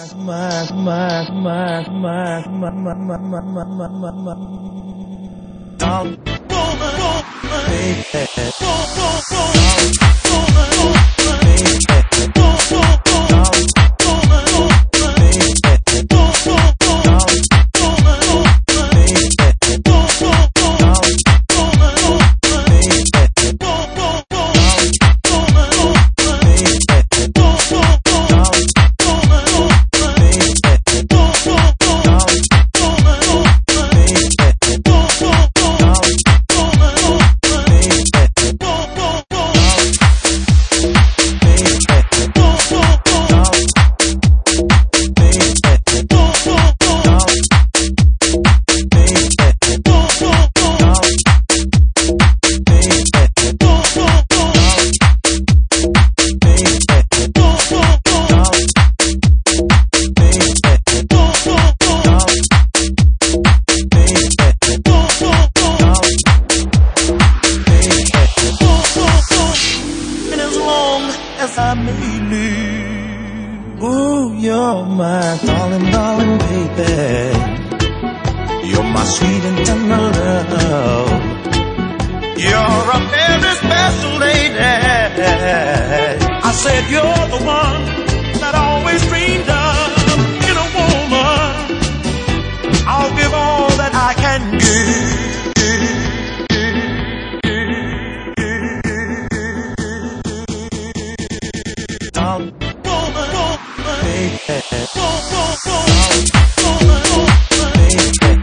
Ooh, you're my darling, darling baby. You're my sweet and tender love. You're a very special lady. I said you're the one that I always dreamed of. In a woman, I'll give all that I can give. Baby.